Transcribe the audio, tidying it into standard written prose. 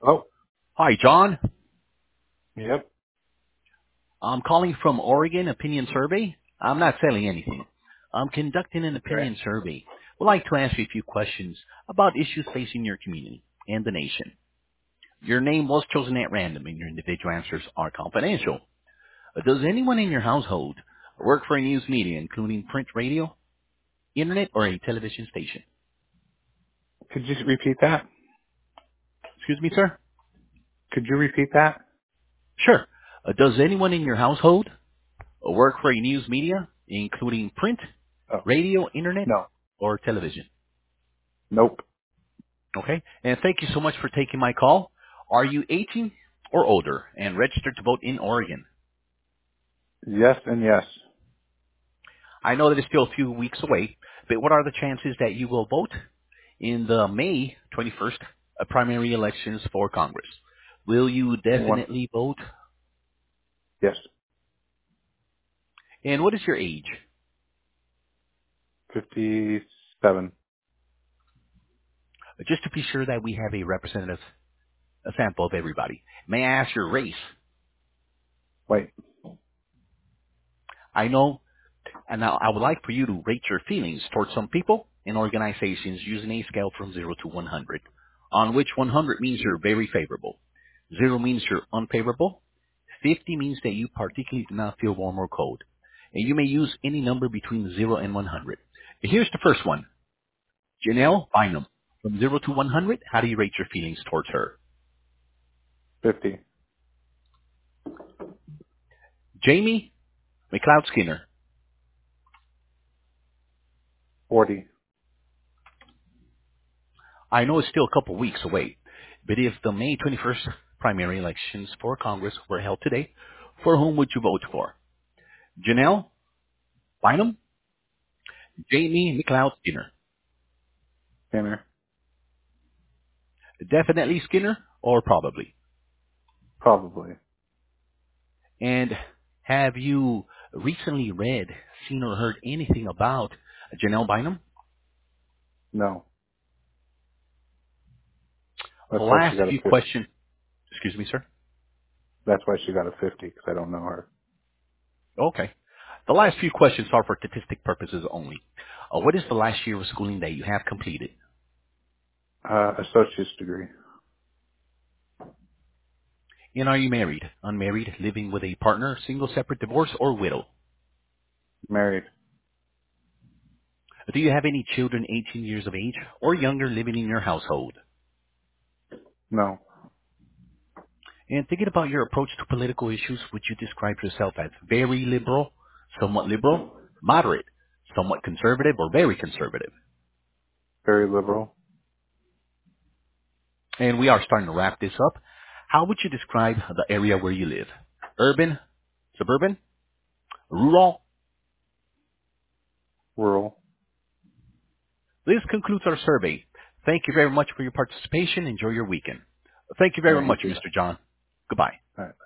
Oh, Hi, John. yep. I'm calling from Oregon Opinion Survey. I'm not selling anything. I'm conducting an Okay. opinion survey. Would like to ask you a few questions about issues facing your community and the nation. Your name was chosen at random and your individual answers are confidential. Does anyone in your household work for a news media, including print, radio, internet, or a television station? Could you repeat that? Excuse me, sir? Could you repeat that? Sure. Does anyone in your household work for a news media, including print, Oh, radio, internet, no. or television? Nope. Okay. And thank you so much for taking my call. Are you 18 or older and registered to vote in Oregon? Yes and yes. I know that it's still a few weeks away, but what are the chances that you will vote in the May 21st primary elections for Congress? Will you One. definitely vote? Yes. And what is your age? 57. Just to be sure that we have a representative, a sample of everybody. May I ask your race? Wait. I know. And now I would like for you to rate your feelings towards some people and organizations using a scale from 0 to 100, on which 100 means you're very favorable, 0 means you're unfavorable, 50 means that you particularly do not feel warm or cold. And you may use any number between 0 and 100. Here's the first one. Janelle Bynum. From 0 to 100, how do you rate your feelings towards her? 50. Jamie McLeod Skinner. 40. I know it's still a couple weeks away, but if the May 21st primary elections for Congress were held today, for whom would you vote for? Janelle Bynum, Jamie McLeod Skinner. Skinner. Definitely Skinner or probably? Probably. And have you recently read, seen or heard anything about Janelle Bynum? No. The That's why she last got a few 50. questions, excuse me, sir. That's why she got a 50, because I don't know her. Okay. The last few questions are for statistic purposes only. What is the last year of schooling that you have completed? Associate's degree. And are you married, unmarried, living with a partner, single, separate, divorce, or widow? Married. Do you have any children 18 years of age or younger living in your household? No. And thinking about your approach to political issues, would you describe yourself as very liberal, moderate, somewhat conservative, or very conservative? Very liberal. And we are starting to wrap this up. How would you describe the area where you live? Urban, suburban, rural? Rural. This concludes our survey. Thank you very much for your participation. Enjoy your weekend. Thank you All very right, you much, too. Mr. John. Goodbye. All right.